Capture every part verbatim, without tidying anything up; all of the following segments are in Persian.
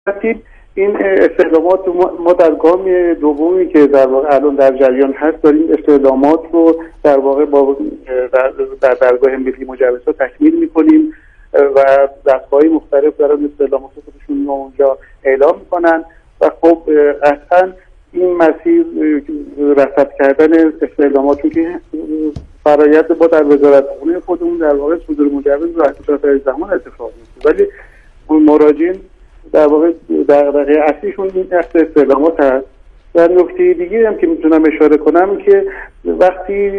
این استعلامات ما در گام دومی که در واقع الان در جریان هست داریم استعلامات رو در واقع با در, در درگاه ملی مجوزها تکمیل میکنیم و دستگاه‌های مختلف دارن استعلامات خودشون رو اونجا اعلام میکنن و خب قطعا این مسیر رصد کردن استعلاماتی که فرایند با در وزارت خونه خودمون در واقع صدور مجوز رو در زمان اتفاق میفته، ولی مراجعین در واقع دغدغه اصلیشون این استعلامات هست. و نکته دیگه هم که میتونم اشاره کنم که وقتی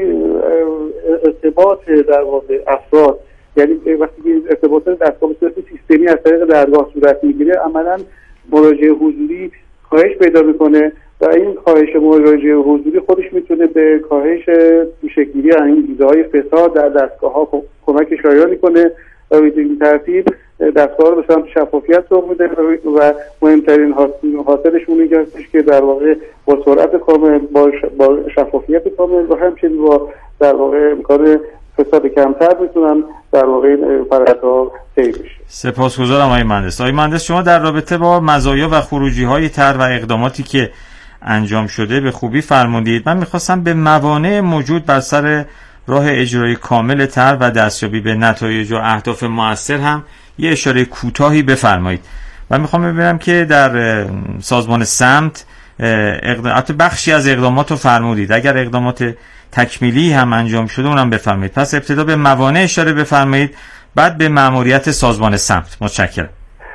ارتباط در واقع افراد، یعنی وقتی ارتباط دستگاه به صورت سیستمی از طریق درگاه صورت میگیره، عملا مراجع حضوری کاهش پیدا میکنه و این کاهش مراجع حضوری خودش میتونه به کاهش شکلی این ایده‌های فساد در دستگاه‌ها کمک شایانی کنه و به این ترتیب دستگاه رو به سمت شفافیت سوق میده و مهمترین حاصلش اون هستش که در واقع با سرعت کامل، با, با شفافیت کامل و همچنین با در واقع امکان فساد کمتر میتونن در واقع فرآیندها طی بشه. سپاسگزارم آقای مهندس. آقای مهندس، شما در رابطه با مزایا و خروجی‌های طرح و اقداماتی که انجام شده به خوبی فرمودید. من می‌خواستم به موانع موجود بر سر راه اجرای کامل طرح و دستیابی به نتایج و اهداف مؤثر هم یه اشاره کوتاهی بفرمایید. من میخوام ببینم که در سازمان سمت اقدامات بخشی از اقدامات رو فرمودید، اگر اقدامات تکمیلی هم انجام شده اونم بفرمایید. پس ابتدا به موانع اشاره بفرمایید، بعد به مأموریت سازمان سمت. متشکرم.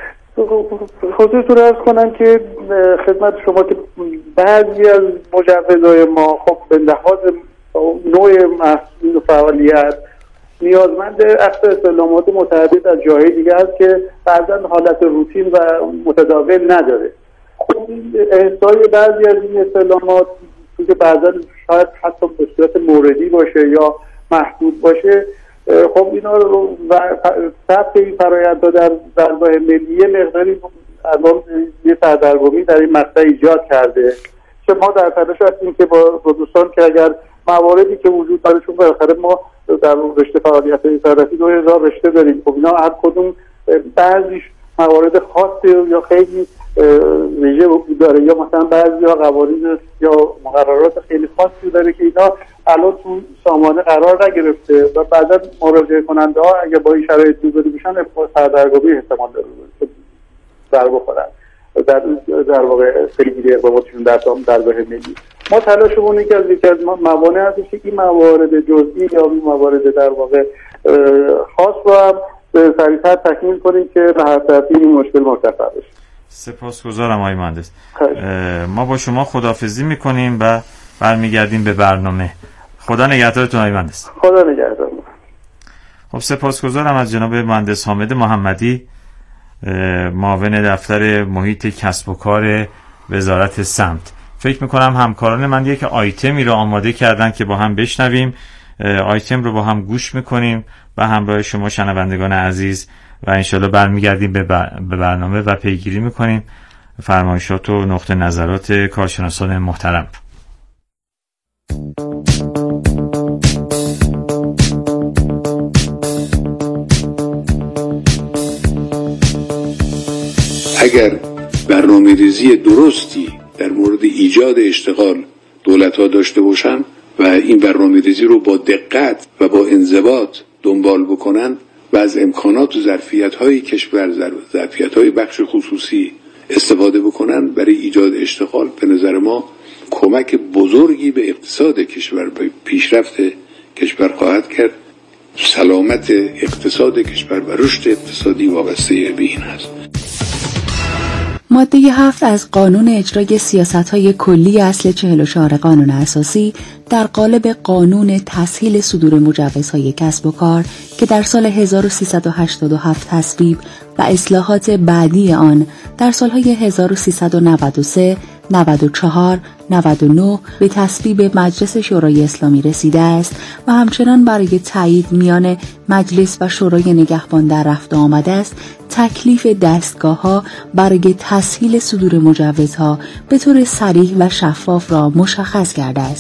خصوصا عرض کنم که خدمت شما که بعضی از مجوزهای ما خب به لحاظ نوع محصول و فعالیت نیازمند اخذ استعلامات متعدد از جاهای دیگه است که بعضا حالت روتین و متداول نداره. خب احصای بعضی از این استعلامات که بعضا شاید حتی به صورت موردی باشه یا محدود باشه، خب اینا رو و ثبت این فرآیندها در درگاه ملی مقداری الان یه سردرگمی در این مقطع ایجاد کرده که ما در تلاش هستیم که با دوستان که اگر مواردی که وجود داره، چون بالاخره ما در رشته فعالیت صرافی دو هزار رشته داریم، خب اینا هر کدوم بعضیش موارد خاصی یا خیلی ویژه داره یا مثلا بعضی ها قوانین یا مقررات خیلی خاصی داره که اینا الان تو سامانه قرار نگرفته و بعدا مراجعه کننده ها اگه با این شرایط روبرو بشن سردرگمی احتمال داره در بخورن در در واقع پیگیری اقداماتشون در درگاه ملی. ما تلاشمون اینه که از یکی از موانع هستش که این موارد جزئی یا این موارد در واقع خاص رو هم سریعتر تکمیل کنیم که به هر ترتیب این مشکل مرتفع بشه. سپاسگزارم آقای مهندس. ما با شما خداحافظی میکنیم و برمیگردیم به برنامه. خدا نگهدارتون آقای مهندس. خدا نگهدار. خب سپاسگزارم از جناب مهندس حامد محمدی، معاون دفتر محیط کسب و کار وزارت سمت. فکر میکنم همکاران من یک آیتمی رو آماده کردن که با هم بشنویم. آیتم رو با هم گوش میکنیم و همراه شما شنوندگان عزیز و انشالله برمیگردیم به برنامه و پیگیری میکنیم فرمایشات و نقطه نظرات کارشناسان محترم. اگر برنامه ریزی درستی در مورد ایجاد اشتغال دولت‌ها داشته باشن و این برنامه ریزی رو با دقت و با انضباط دنبال بکنن و از امکانات و ظرفیت‌های کشور، ظرفیت‌های بخش خصوصی استفاده بکنن برای ایجاد اشتغال، به نظر ما کمک بزرگی به اقتصاد کشور، به پیشرفت کشور خواهد کرد. سلامت اقتصاد کشور و رشد اقتصادی وابسته به این است. ماده هفت از قانون اجرای سیاست‌های کلی اصل چهل و چهار قانون اساسی در قالب قانون تسهیل صدور مجوزهای کسب و کار که در سال هزار و سیصد و هشتاد و هفت تصویب و اصلاحات بعدی آن در سالهای هزار و سیصد و نود و سه، نود و چهار، نود و نه به تصویب مجلس شورای اسلامی رسیده است و همچنان برای تایید میان مجلس و شورای نگهبان در رفت آمده است. تکلیف دستگاه‌ها برای تسهیل صدور مجوزها به طور صریح و شفاف را مشخص کرده است.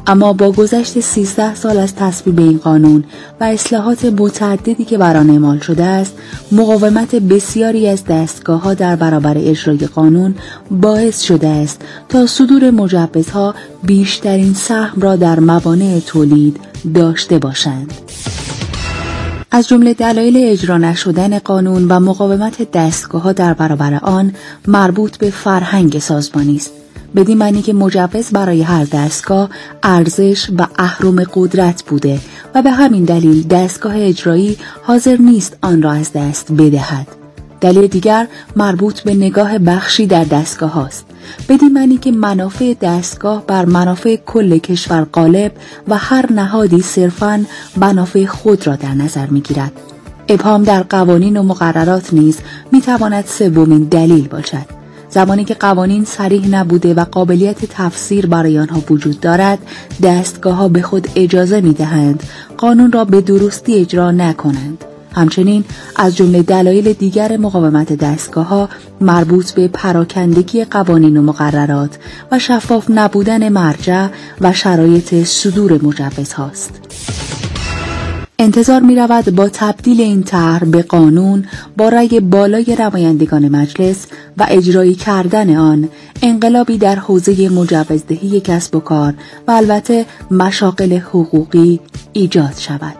اما با گذشت سیزده سال از تصویب این قانون و اصلاحات متعددی که بر آن اعمال شده است، مقاومت بسیاری از دستگاه‌ها در برابر اجرای قانون باعث شده است تا صدور مجوزها بیشترین سهم را در موانع تولید داشته باشند. از جمله دلایل اجرا نشدن قانون و مقاومت دستگاه‌ها در برابر آن مربوط به فرهنگ سازمانی است. بدین معنی که مجوز برای هر دستگاه ارزش و اهرم قدرت بوده و به همین دلیل دستگاه اجرایی حاضر نیست آن را از دست بدهد. دلیل دیگر مربوط به نگاه بخشی در دستگاه هاست. بدین معنی که منافع دستگاه بر منافع کل کشور غالب و هر نهادی صرفاً منافع خود را در نظر می گیرد. ابهام در قوانین و مقررات نیز می تواند سومین دلیل باشد. زمانی که قوانین صریح نبوده و قابلیت تفسیر برای آنها وجود دارد، دستگاه‌ها به خود اجازه می‌دهند قانون را به درستی اجرا نکنند. همچنین از جمله دلایل دیگر مقاومت دستگاه‌ها مربوط به پراکندگی قوانین و مقررات و شفاف نبودن مرجع و شرایط صدور مجوزهاست. انتظار می رود با تبدیل این طرح به قانون با رأی بالای نمایندگان مجلس و اجرایی کردن آن انقلابی در حوزه مجوزدهی کسب و کار و البته مشاغل حقوقی ایجاد شود.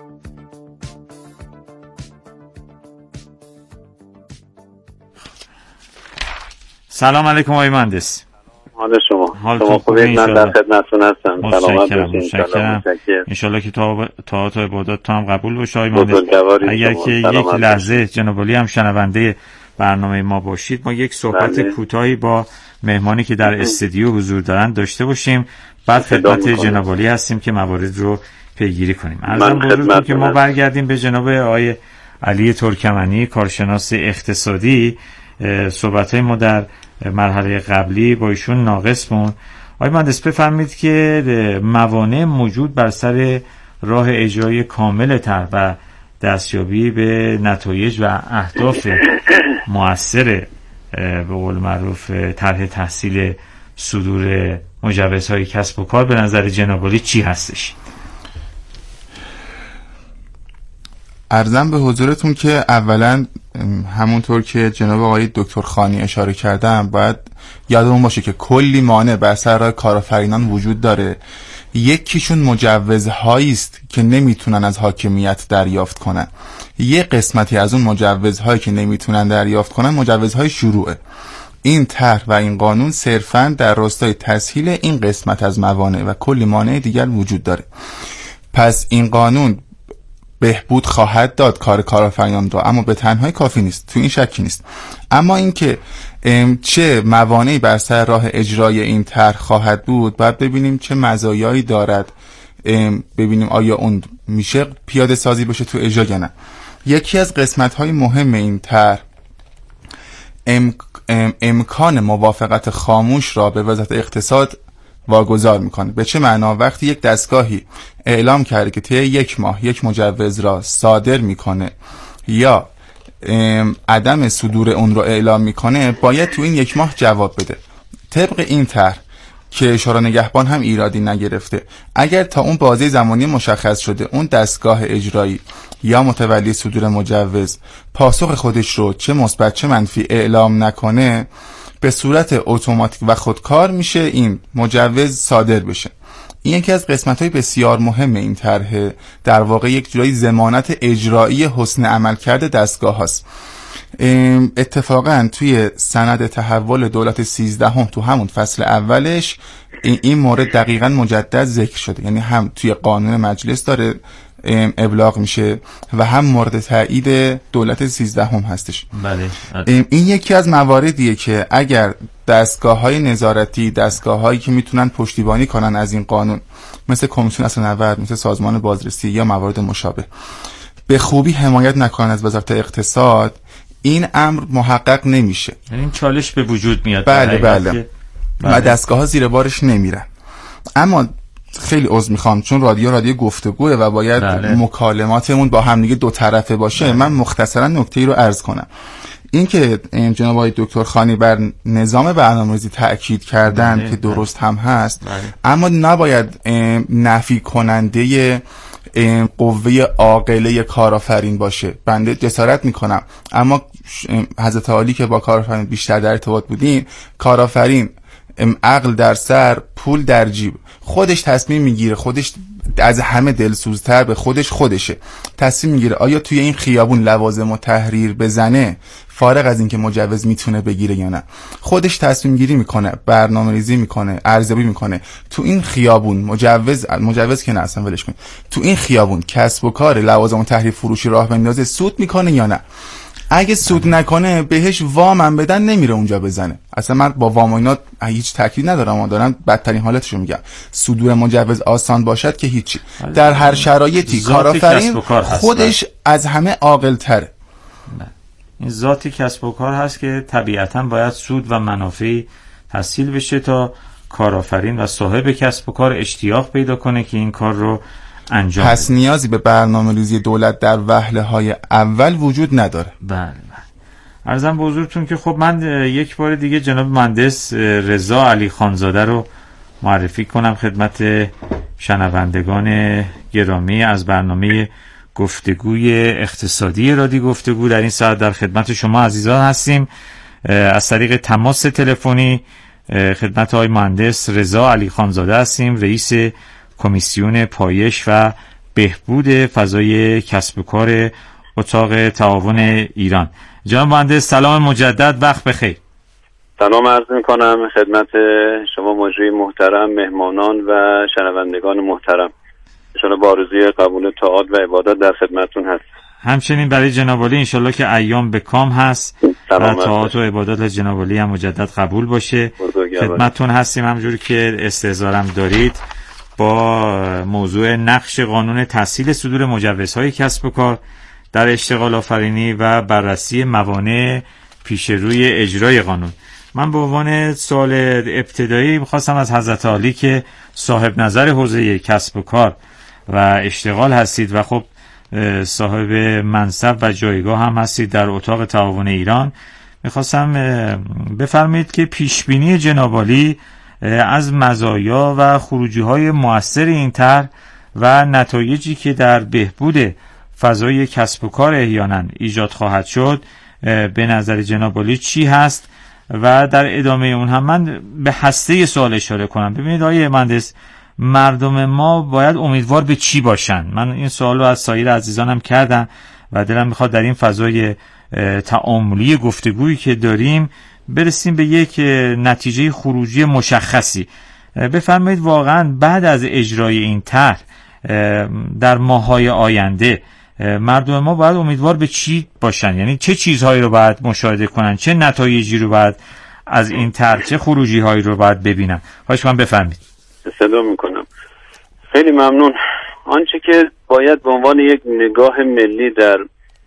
سلام علیکم آقای مهندس. حال شما حال شما خوبید؟ من در خدمتتون هستم. سلامت باشید. ان شاءالله که تا تا تا عبادات تو هم قبول باشه آقای مهندس. اگر که یک لحظه جناب عالی هم شنونده برنامه ما باشید، ما یک صحبت کوتاهی با مهمانی که در استودیو حضور دارن داشته باشیم، بعد خدمت جناب عالی هستیم که موارد رو پیگیری کنیم. عرضم بزرگتون که ما برگردیم به جناب آقای علی ترکمنی، کارشناس اقتصادی. صحبت‌های ما در مرحله قبلی با ایشون ناقص بود. آقای مهندس بفرمایید که موانع موجود بر سر راه اجرای کامل طرح و دستیابی به نتایج و اهداف مؤثر به قول معروف طرح تحصیل صدور مجوزهای کسب و کار به نظر جناب عالی چی هستش؟ عرضم به حضورتون که اولا همونطور که جناب آقای دکتر خانی اشاره کردن، باید یادمون باشه که کلی مانع بر سر راه کارآفرینان وجود داره. یکیشون مجوزهایی است که نمیتونن از حاکمیت دریافت کنن. یه قسمتی از اون مجوزهایی که نمیتونن دریافت کنن مجوزهای شروعه. این طرح و این قانون صرفاً در راستای تسهیل این قسمت از موانع و کلی مانع دیگر وجود داره. پس این قانون بهبود خواهد داد کار کارآفرینان را، اما به تنهایی کافی نیست، تو این شکی نیست. اما اینکه چه موانعی بر سر راه اجرای این طرح خواهد بود، باید ببینیم چه مزایایی دارد، ببینیم آیا اون میشه پیاده سازی بشه تو اجرا یا نه. یکی از قسمت‌های مهم این طرح ام، ام، امکان موافقت خاموش را به وزارت اقتصاد واگذار میکنه. به چه معنا؟ وقتی یک دستگاهی اعلام کرده که طی یک ماه یک مجوز را صادر میکنه یا عدم صدور اون رو اعلام میکنه، باید تو این یک ماه جواب بده. طبق این طرح که اشاره نگهبان هم ایرادی نگرفته، اگر تا اون بازه زمانی مشخص شده اون دستگاه اجرایی یا متولی صدور مجوز پاسخ خودش رو چه مثبت چه منفی اعلام نکنه، به صورت اتوماتیک و خودکار میشه این مجوز صادر بشه. این یکی از قسمت‌های بسیار مهم این طرح، در واقع یک جورایی ضمانت اجرایی حسن عملکرد دستگاه هاست. اتفاقا توی سند تحول دولت سیزدهم تو همون فصل اولش این مورد دقیقاً مجدد ذکر شده، یعنی هم توی قانون مجلس داره ابلاغ میشه و هم مورد تایید دولت سیزدهم هستش. بله. این یکی از مواردیه که اگر دستگاه‌های نظارتی، دستگاه‌هایی که میتونن پشتیبانی کنن از این قانون، مثل کمیسیون اصل نورد، مثل سازمان بازرسی یا موارد مشابه، به خوبی حمایت نکنن از وزارت اقتصاد، این امر محقق نمیشه. یعنی این چالش به وجود میاد. بله بله. بله. و دستگاه‌ها زیر بارش نمیرن. اما خیلی عذر میخوام چون رادیو رادیو گفتگوه و باید بله. مکالماتمون با هم دیگه دو طرفه باشه. بله. من مختصرا نکته‌ای رو عرض کنم. این که جناب آقای دکتر خانی بر نظام برنامه‌ریزی تاکید کردن بله، که درست بله. هم هست بله. اما نباید نفی کننده قوه عاقله کارآفرین باشه. بنده جسارت میکنم، اما حضرت عالی که با کارآفرین بیشتر در ارتباط بودین، کارآفرین عقل در سر، پول در جیب، خودش تصمیم میگیره، خودش از همه دلسوزتر به خودش خودشه تصمیم میگیره آیا توی این خیابون لوازم و تحریر بزنه، فارغ از اینکه مجوز میتونه بگیره یا نه. خودش تصمیم گیری میکنه، برنامه ریزی میکنه، ارزیابی میکنه تو این خیابون مجوز مجوز که نه اصلا ولش کن، تو این خیابون کسب و کار لوازم و تحریر فروشی راه بندازه سود میکنه یا نه. اگه سود نکنه بهش وام هم بدن نمیره اونجا بزنه. اصلا من با وام و اینا هیچ تاکید ندارم، اما دارم بدترین حالتشو میگم. صدور مجوز آسان باشد که هیچی. در هر شرایطی کارآفرین خودش از همه عاقل‌تره. این ذاتی کسب و کار هست که طبیعتاً باید سود و منافع تحصیل بشه تا کارآفرین و صاحب کسب و کار اشتیاق پیدا کنه که این کار رو انجام پس بده. نیازی به برنامه‌ریزی دولت در وهله‌های اول وجود نداره. بله بله. عرضم به حضورتون که خب من یک بار دیگه جناب مهندس رضا علی خانزاده رو معرفی کنم خدمت شنوندگان گرامی از برنامه گفتگوی اقتصادی رادیو گفتگو. در این ساعت در خدمت شما عزیزان هستیم از طریق تماس تلفنی. خدمت آقای مهندس رضا علی خانزاده هستیم، رئیس کمیسیون پایش و بهبود فضای کسب و کار اتاق تعاون ایران. جناب مهندس سلام مجدد، وقت بخیر. سلام عرض میکنم خدمت شما مجری محترم، مهمانان و شنوندگان محترم. انشاءالله با آرزوی قبول طاعات و عبادات در خدمتتون هست. همچنین برای جناب عالی انشالله که ایام به کام هست و طاعات و عبادات جناب عالی هم مجدد قبول باشه. خدمتتون هستیم همجوری که استحضارم دارید با موضوع نقش قانون تسهیل صدور مجوزهای کسب و کار در اشتغال آفرینی و بررسی موانع پیش روی اجرای قانون. من به عنوان سوال ابتدایی میخواستم از حضرت عالی که صاحب نظر حوزه کسب و کار و اشتغال هستید و خب صاحب منصب و جایگاه هم هستید در اتاق تعاون ایران، میخواستم بفرمایید که پیشبینی جناب عالی از مزایا و خروجی‌های مؤثر این طرح و نتایجی که در بهبود فضای کسب و کار احیانا ایجاد خواهد شد به نظر جناب عالی چی هست و در ادامه اون هم من به هسته سوال اشاره کنم. ببینید آقای مهندس، مردم ما باید امیدوار به چی باشن؟ من این سوال رو از سایر عزیزانم کردم و دلم میخواد در این فضای تعاملی گفتگویی که داریم برسیم به یک نتیجه خروجی مشخصی. بفرمایید واقعا بعد از اجرای این طرح در ماه‌های آینده مردم ما باید امیدوار به چی باشن؟ یعنی چه چیزهایی رو باید مشاهده کنن، چه نتایجی رو باید از این طرح، چه خروجی هایی رو باید ببینن؟ خواهش من بفرمایید. سلام میکنم. خیلی ممنون. آنچه که باید به عنوان یک نگاه ملی در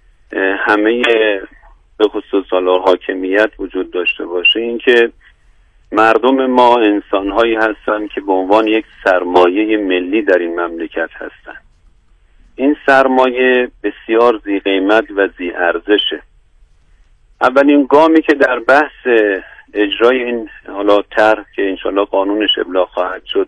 همه به خصوص حالا حاکمیت وجود داشته باشه این که مردم ما انسان‌هایی هستند که به عنوان یک سرمایه ملی در این مملکت هستند. این سرمایه بسیار ذی قیمت و ذی ارزشه. اولین گامی که در بحث اجرای این حالا طرح که انشالله قانونش ابلاغ خواهد شد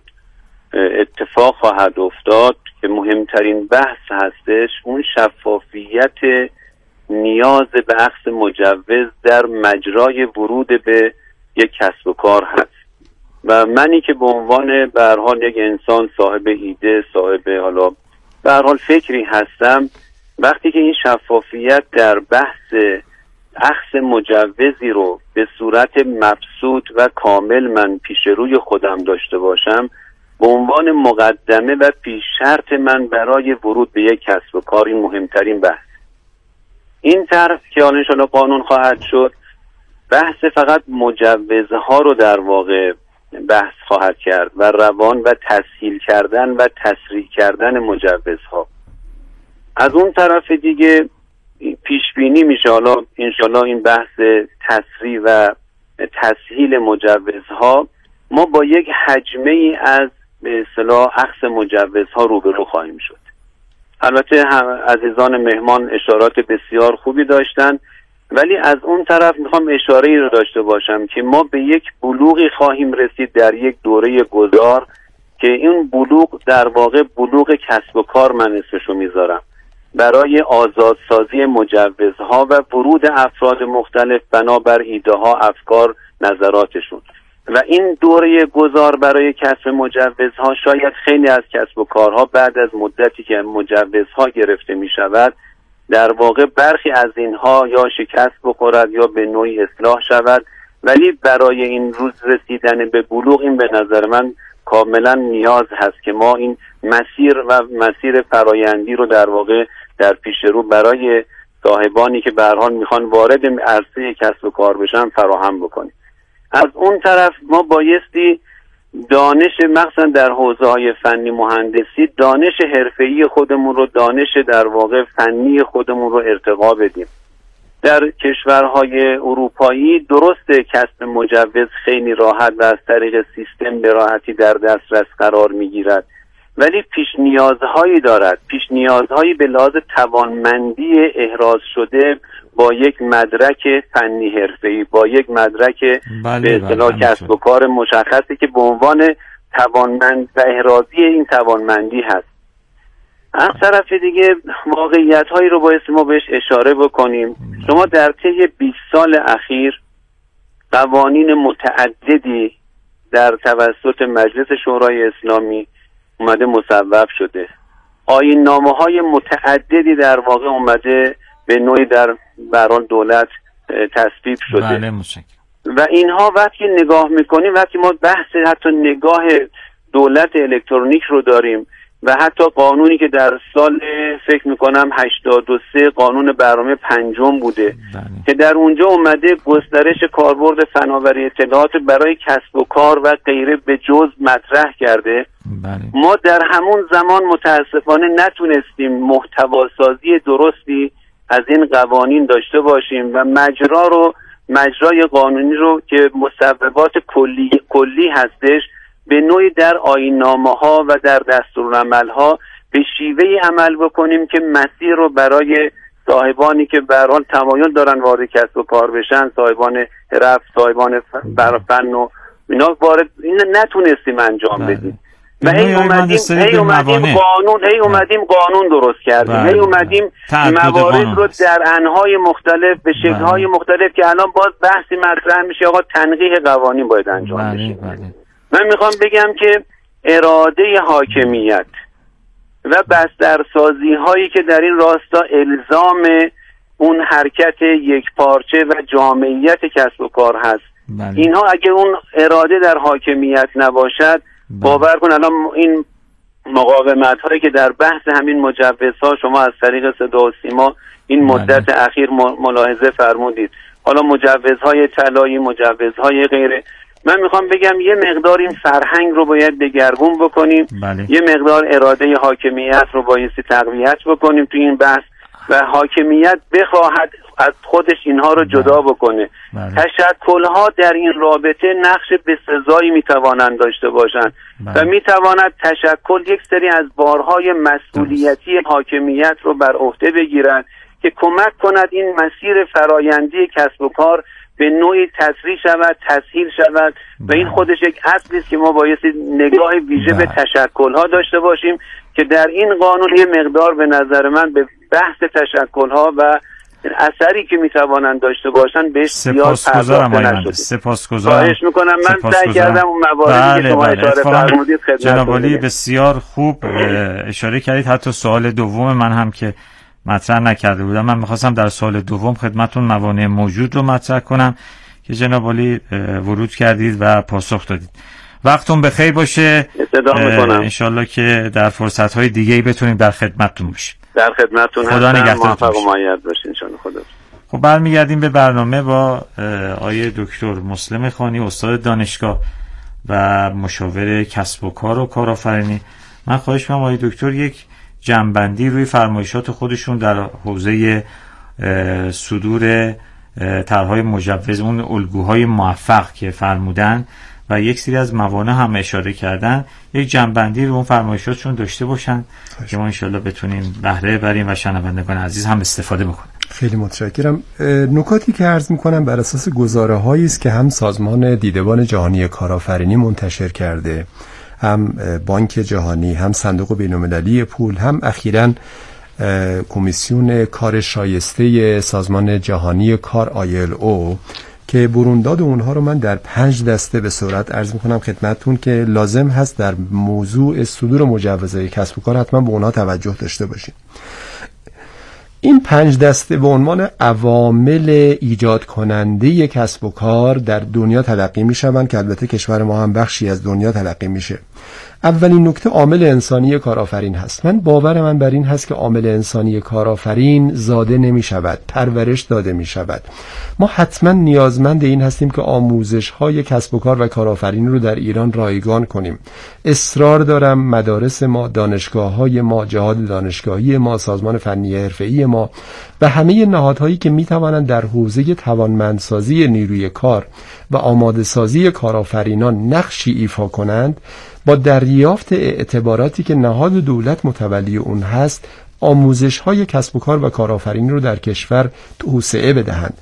اتفاق خواهد افتاد که مهمترین بحث هستش اون شفافیت نیاز به اخذ مجوز در مجرای ورود به یک کسب و کار هست و منی که به عنوان به هر حال یک انسان صاحب ایده، صاحب حالا به هر حال فکری هستم، وقتی که این شفافیت در بحث اخذ مجوزی رو به صورت مبسوط و کامل من پیش روی خودم داشته باشم به عنوان مقدمه و پیش شرط من برای ورود به یک کسب و کار، این مهمترین بحث. این طرح که حالا انشاءالله قانون خواهد شد بحث فقط مجوزها رو در واقع بحث خواهد کرد و روان و تسهیل کردن و تسریع کردن مجوزها. از اون طرف دیگه پیش بینی میشه حالا انشالله این بحث تسریع و تسهیل مجوزها ما با یک حجمه ای از به اصطلاح اخذ مجوزها روبرو خواهیم شد. البته عزیزان مهمان اشارات بسیار خوبی داشتن ولی از اون طرف میخوام اشاره ای رو داشته باشم که ما به یک بلوغی خواهیم رسید در یک دوره گذار که این بلوغ در واقع بلوغ کسب و کار من اسمشو میذارم، برای آزادسازی مجوزها و ورود افراد مختلف بنابر ایده ها، افکار، نظراتشون. و این دوره گذار برای کسب مجوزها شاید خیلی از کسب و کارها بعد از مدتی که مجوزها گرفته می شود در واقع برخی از اینها یا شکست بخورد یا به نوعی اصلاح شود، ولی برای این روز رسیدن به بلوغ این به نظر من کاملا نیاز هست که ما این مسیر و مسیر فرایندی رو در واقع در پیش رو برای صاحبانی که به هر حال میخوان وارد عرصه کسب و کار بشن فراهم بکنیم. از اون طرف ما بایستی دانش مخصوصا در حوزه‌های فنی مهندسی دانش حرفه‌ای خودمون رو، دانش در واقع فنی خودمون رو ارتقا بدیم. در کشورهای اروپایی درست کسب مجوز خیلی راحت و از طریق سیستم به راحتی در دسترس قرار میگیرد، ولی پیش نیازهایی دارد، پیش نیازهایی به لحاظ توانمندی احراز شده با یک مدرک فنی حرفه‌ای، با یک مدرک بله به اصطلاح بله کسب و کار مشخصی که به عنوان توانمند و احرازی این توانمندی هست. از طرف دیگه واقعیت هایی رو باید ما بهش اشاره بکنیم. شما در طی بیست سال اخیر قوانین متعددی در توسط مجلس شورای اسلامی اومده مصوب شده، آیین نامه های متعددی در واقع اومده به نوعی در بران دولت تصویب شده. بله متشکرم. و اینها وقتی نگاه میکنیم، وقتی ما بحث حتی نگاه دولت الکترونیک رو داریم و حتی قانونی که در سال فکر میکنم هشتاد و سه قانون برنامه پنجم بوده بله. که در اونجا اومده گسترش کاربرد فناوری اطلاعات برای کسب و کار و غیره به جز مطرح کرده. بله. ما در همون زمان متاسفانه نتونستیم محتواسازی درستی از این قوانین داشته باشیم و مجرا رو مجرای قانونی رو که مسببات کلی کلی هستش به نوعی در آیین‌نامه‌ها و در دستورالعمل‌ها به شیوهی عمل بکنیم که مسیر رو برای صاحبانی که به هر حال تمایل دارن وارد کسب و کار بشن، صاحبان حرف، صاحبان فن و اینا وارد این نتونستیم انجام بدیم. و هی اومدیم هی اومدیم قانون هی اومدیم قانون درست کردیم، هی اومدیم موارد رو در انهای مختلف به شکل‌های مختلف که الان باز بحثی مطرح میشه آقا تنقیح قوانین باید انجام بشه. من میخوام بگم که اراده حاکمیت و بسترسازی هایی که در این راستا الزام اون حرکت یک پارچه و جامعیت کسب و کار هست، بله. اینها اگه اون اراده در حاکمیت نباشد، بله. باور کن الان این مقاومت هایی که در بحث همین مجوزها شما از طریق صدا و سیما این مدت بله. اخیر ملاحظه فرمودید، حالا مجوزهای طلایی، مجوزهای غیره، من میخوام بگم یه مقدار این فرهنگ رو باید دگرگون بکنیم، بله. یه مقدار اراده حاکمیت رو بایستی تقویت بکنیم تو این بحث و حاکمیت بخواهد از خودش اینها رو جدا بکنه. بله. تشکل‌ها در این رابطه نقش بسزایی میتوانند داشته باشند، بله. و میتواند تشکل یک سری از بارهای مسئولیتی حاکمیت رو بر عهده بگیرد که کمک کند این مسیر فرایندی کسب و کار به نوعی تسریع شود، تسهیل شود و این خودش یک اصلی است که ما بایستی نگاه ویژه به تشکل‌ها داشته باشیم که در این قانون یه مقدار به نظر من به بحث تشکل‌ها و اثری که میتوانند داشته باشن بهش زیاد پرداخته نشده. سپاسگزارم. خواهش میکنم. من سعی کردم اون مواردی بله که شما بله. اشاره فرمودید خدمت جناب عالی بسیار خوب اشاره کردید. حتی سوال دوم من هم که مطرح نکرده بودم، من میخواستم در سال دوم خدمتون موانع موجود رو مطرح کنم که جناب عالی ورود کردید و پاسخ دادید. وقتون بخیر باشه. انشالله که در فرصت‌های دیگه‌ای بتونیم در خدمتتون باشیم. در خدمتتون خدا نگهدارتون. موفق و مایعات باشین انشالله. خدا. خب برمیگردیم به برنامه با آقای دکتر مسلم خانی، استاد دانشگاه و مشاور کسب و کار و کارآفرینی. من خواهش می‌کنم آقای دکتر یک جنبندی روی فرمایشات خودشون در حوزه صدور طرح‌های مجوز، اون الگوهای موفق که فرمودن و یک سری از موانع هم اشاره کردن، یک جنبندی رو اون فرمایشاتشون داشته باشن که ما انشالله بتونیم بهره بریم و شنوندگان عزیز هم استفاده بکنن. خیلی متشکرم. نکاتی که عرض میکنم بر اساس گزاره هایی است که هم سازمان دیدبان جهانی کارآفرینی منتشر کرده، هم بانک جهانی، هم صندوق بین‌المللی پول، هم اخیراً کمیسیون کار شایسته سازمان جهانی کار آی ال او که برونداد اونها رو من در پنج دسته به سرعت عرض میکنم خدمتتون که لازم هست در موضوع صدور مجوزهای کسب و کار حتما به اونها توجه داشته باشیم. این پنج دسته به عنوان عوامل ایجاد کننده کسب و کار در دنیا تلقی میشوند که البته کشور ما هم بخشی از دنیا تلقی میشه. اولین نکته عامل انسانی کارآفرین هست. من باور من بر این هست که عامل انسانی کارآفرین زاده نمی شود، پرورش داده می شود. ما حتما نیازمند این هستیم که آموزش های کسب و کار و کارآفرین رو در ایران رایگان کنیم. اصرار دارم مدارس ما، دانشگاه های ما، جهاد دانشگاهی ما، سازمان فنی حرفه‌ای ما و همه نهادهایی که می توانند در حوزه توانمندسازی نیروی کار و آماده سازی کارآفرینان نقشی ایفا کنند، با دریافت اعتباراتی که نهاد دولت متولی اون هست، آموزش های کسب و کار و کارآفرینی رو در کشور توسعه بدهند.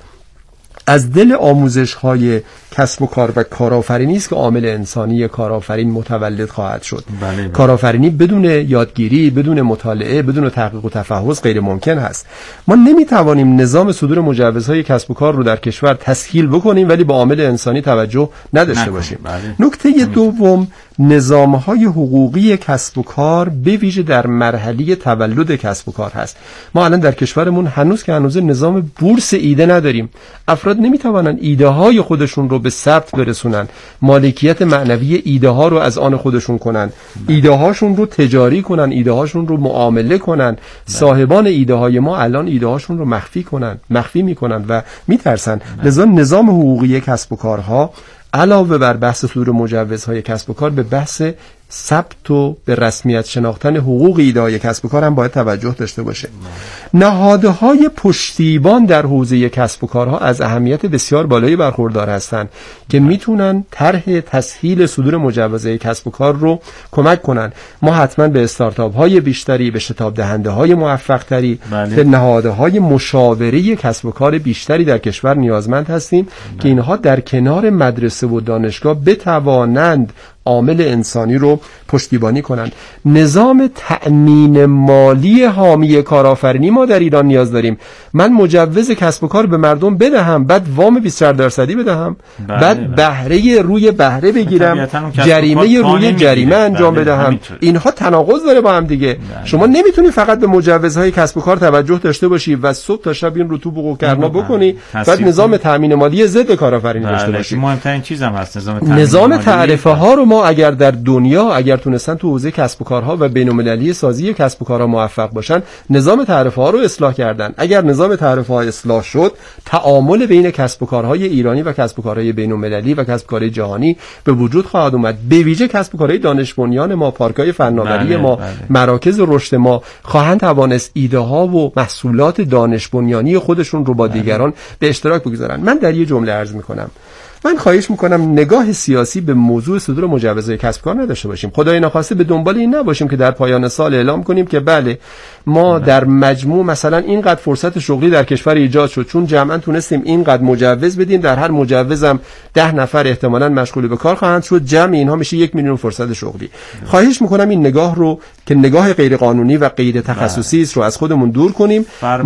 از دل آموزش های کسب و کار و کارآفرینی است که عامل انسانی کارآفرین متولد خواهد شد. بله بله. کارآفرینی بدون یادگیری، بدون مطالعه، بدون تحقیق و تفحص غیر ممکن هست. ما نمیتوانیم نظام صدور مجوزهای کسب و کار رو در کشور تسهیل بکنیم ولی به عامل انسانی توجه نداشته نکن. باشیم. بله. نکته دوم، نظام‌های حقوقی کسب و کار به ویژه در مرحله تولد کسب و کار هست. ما الان در کشورمون هنوز که هنوز نظام بورس ایده نداریم. افراد نمیتوانند ایده های خودشون رو به ثبت برسونن، مالکیت معنوی ایده ها رو از آن خودشون کنن، ایده هاشون رو تجاری کنن، ایده هاشون رو معامله کنن. صاحبان ایده های ما الان ایده هاشون رو مخفی کنن، مخفی میکنن و میترسن. لذا نظام حقوقی کسب و کارها علاوه بر بحث صدور مجوزهای کسب و کار به بحث ثبت و به رسمیت شناختن حقوق ایده‌های کسب و کار هم باید توجه داشته باشه. نهادهای پشتیبان در حوزه کسب و کارها از اهمیت بسیار بالایی برخوردار هستند که میتونن طرح تسهیل صدور مجوزهای کسب و کار رو کمک کنن. ما حتما به استارتاپ های بیشتری، به شتاب دهنده های موفق تری، به نهادهای مشاوره کسب و کار بیشتری در کشور نیازمند هستیم که اینها در کنار مدرسه و دانشگاه بتوانند عامل انسانی رو پشتیبانی کنند. نظام تأمین مالی حامی کارآفرینی ما در ایران نیاز داریم. من مجوز کسب و کار به مردم بدهم، بعد وام بیست و چهار درصدی بدهم، بله بعد بله. بهره روی بهره بگیرم، جریمه روی جریمه انجام بله بدهم. اینها تناقض داره با هم دیگه. بله. شما نمیتونی فقط به مجوزهای کسب و کار توجه داشته باشی و صبح تا شب این رو تو بوق و کرنا بکنی، بعد نظام تأمین مالی ضد کارآفرینی داشته بله. باشی. مهمترین چیز هم هست نظام تأمین نظام تعرفه ها رو ما اگر در دنیا اگر تونستن تو حوزه کسب و کارها و بین‌المللی سازی کسب و کارها موفق باشن، نظام تعرفه ها رو اصلاح کردن. اگر نظام تعرفه ها اصلاح شد، تعامل بین کسب و کارهای ایرانی و کسب و کارهای بین‌المللی و کسب و کارهای جهانی به وجود خواهد اومد. به ویژه کسب و کارهای دانش بنیان ما، پارک‌های فناوری بله، ما، بله. مراکز رشد ما خواهند توانست ایده ها و محصولات دانش بنیانی خودشون رو با بله. دیگران به اشتراک بگذارن. من در یه جمله عرض می‌کنم، من خواهش میکنم نگاه سیاسی به موضوع صدور مجوزهای کسب کار نداشته باشیم. خدای نخواسته به دنبال این نباشیم که در پایان سال اعلام کنیم که بله ما بله. در مجموع مثلا اینقدر فرصت شغلی در کشور ایجاد شد چون جمعا تونستیم اینقدر مجوز بدیم، در هر مجوزم ده نفر احتمالاً مشغول به کار خواهند شد، جمع اینها میشه یک میلیون فرصت شغلی. بله. خواهش میکنم این نگاه رو که نگاه غیر قانونی و غیر تخصصی است رو از خودمون دور کنیم.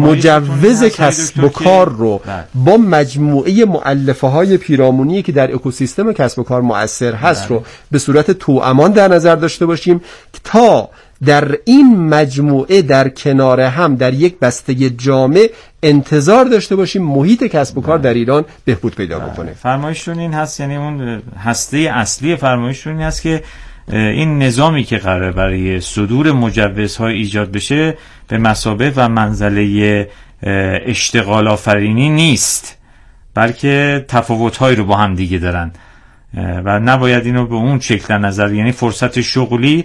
مجوز کسب و کار رو بله. با مجموعه مؤلفه های پیرامون که در اکوسیستم کسب و کار مؤثر هست بله. رو به صورت توامان در نظر داشته باشیم تا در این مجموعه در کنار هم در یک بسته جامع انتظار داشته باشیم محیط کسب و کار در ایران بهبود پیدا بکنه. فرمایشتون این هست، یعنی اون هسته اصلی فرمایشتون این هست که این نظامی که قراره برای صدور مجوزهای ایجاد بشه به مثابه و منزله اشتغال آفرینی نیست، بلکه تفاوت‌هایی رو با هم دیگه دارن و نباید اینو به اون شکل در نظر، یعنی فرصت شغلی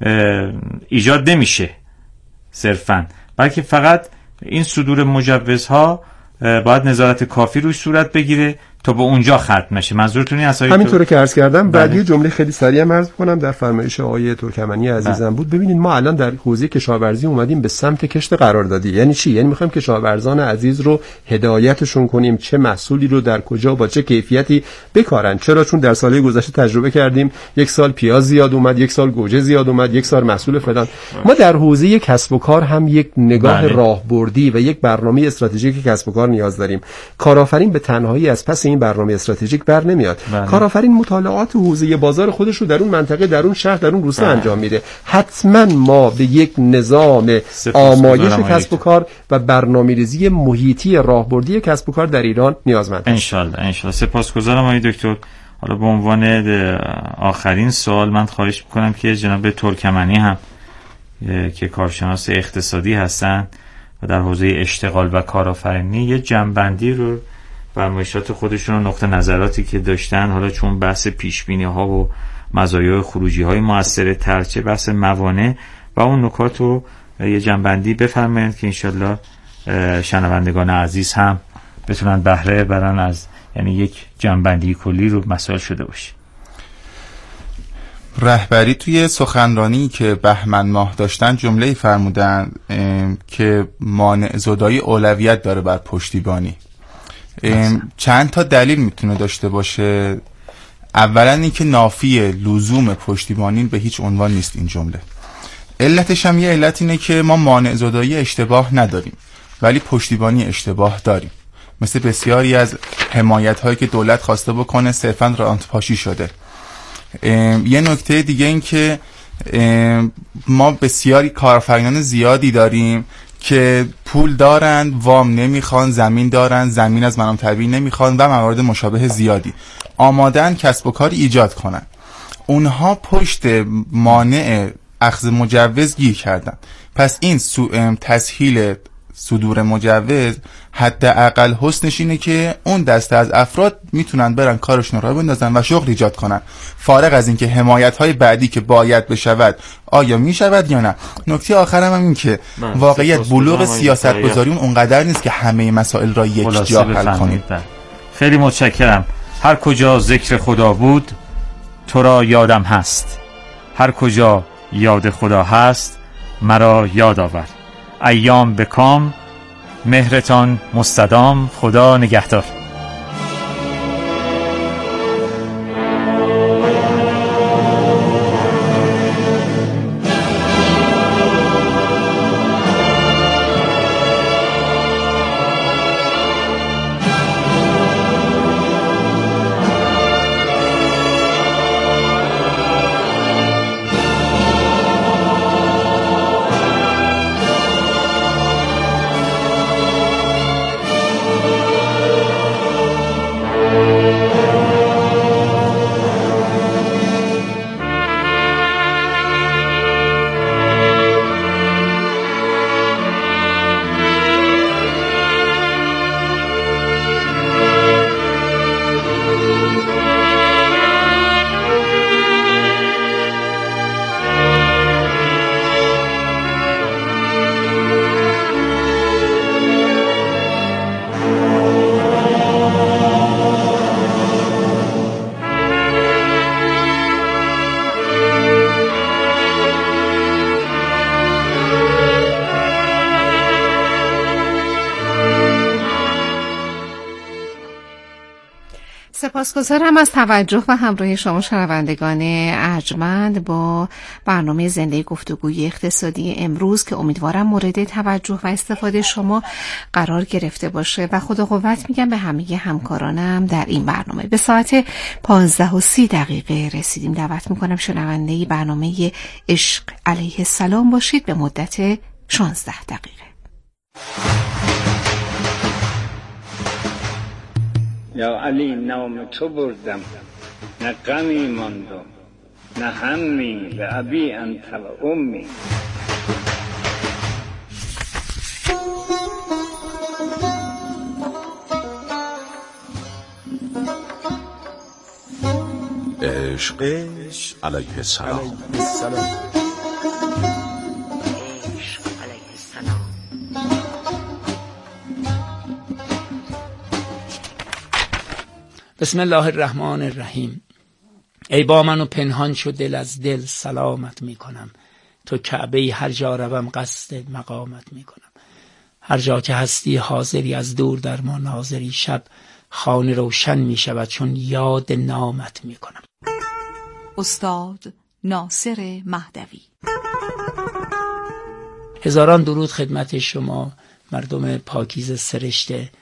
ایجاد نمیشه صرفاً، بلکه فقط این صدور مجوزها باید نظارت کافی روش صورت بگیره تا به اونجا ختم میشه. منظورتون این است؟ همینطوره که عرض کردم. بعد یه جمله خیلی سریع عرض کنم در فرمایش آقای ترکمنی عزیزم بود. ببینید ما الان در حوزه کشاورزی اومدیم به سمت کشت قراردادی. یعنی چی؟ یعنی میخوایم کشاورزان عزیز رو هدایتشون کنیم چه محصولی رو در کجا با چه کیفیتی بکارن. چرا؟ چون در سالهای گذشته تجربه کردیم یک سال پیاز زیاد اومد، یک سال گوجه زیاد اومد، یک سال محصول فلان. ما در حوزه کسب و کار هم یک نگاه بله. راهبردی و یک برنامه استراتژیک کسب و کار نیاز داریم. کارآفرین به تنهایی از پس این برنامه استراتژیک بر نمیاد. بله. کارآفرین مطالعات حوزه بازار خودش رو در اون منطقه، در اون شهر، در اون روستا بله. انجام میده. حتما ما به یک نظام آمایش کسب و کار و برنامه‌ریزی محیطی راهبردی کسب و کار در ایران نیازمندیم. ان شاء الله ان شاء الله. سپاسگزارم آقای دکتر. حالا به عنوان آخرین سوال من خواهش میکنم که جناب ترکمنی هم که کارشناس اقتصادی هستن و در حوزه اشتغال و کارآفرینی یه جنبندی رو فرمایشات خودشون و نقطه نظراتی که داشتن، حالا چون بحث پیشبینی ها و مزایای خروجی های مؤثر ترچه بحث موانع و اون نکات رو یه جنبندی بفرمایید که انشالله شنوندگان عزیز هم بتونن بهره برن از، یعنی یک جنبندی کلی رو مسائل شده باشه. رهبری توی سخنرانی که بهمن ماه داشتن جمله‌ای فرمودن که مانع زدایی اولویت داره بر پشتیبانی. چند تا دلیل میتونه داشته باشه. اولا اینکه نافی لزوم پشتیبانی به هیچ عنوان نیست این جمله. علتش هم یه علت اینه که ما مانع زدایی اشتباه نداریم ولی پشتیبانی اشتباه داریم. مثل بسیاری از حمایت هایی که دولت خواسته بکنه صرفاً رانت‌پاشی شده. یه نکته دیگه این که ما بسیاری کارآفرینان زیادی داریم که پول دارن وام نمیخوان، زمین دارن زمین از منابع طبیعی نمیخوان و موارد مشابه زیادی آمادن کسب و کاری ایجاد کنن. اونها پشت مانع اخذ مجوز گیر کردن. پس این تسهیل صدور مجوز حداقل حسنش اینه که اون دسته از افراد میتونن برن کارشون رو راه بندازن و شغل ایجاد کنن، فارغ از اینکه حمایت‌های بعدی که باید بشود آیا میشود یا نه. نکته آخرم هم این که واقعیت بلوغ سیاست‌گذاری اون اونقدر نیست که همه مسائل را یک جا حل کنید. خیلی متشکرم. هر کجا ذکر خدا بود تو را یادم هست، هر کجا یاد خدا هست مرا یاد آور. ایام به کام، مهرتان مستدام، خدا نگهدار. سپاسگزارم از توجه و همراهی شما شنوندگان ارجمند با برنامه زنده گفتگوی اقتصادی امروز که امیدوارم مورد توجه و استفاده شما قرار گرفته باشه و خدا قوت میگم به همه همکارانم در این برنامه. به ساعت پانزده و سی دقیقه رسیدیم. دعوت میکنم شنونده برنامه عشق علیه السلام باشید به مدت شانزده دقیقه. یا علی نام تو بردم، نه غمی ماندم نه همی، به ابی انت و امی. عشق علیه السلام. بسم الله الرحمن الرحیم. ای با من و پنهان شو دل از دل سلامت میکنم، تو کعبه هر جا روم قصد مقامت میکنم. هر جا که هستی حاضری، از دور در ما ناظری، شب خانه روشن میشود چون یاد نامت میکنم. استاد ناصر مهدوی. هزاران درود خدمت شما مردم پاکیزه سرشته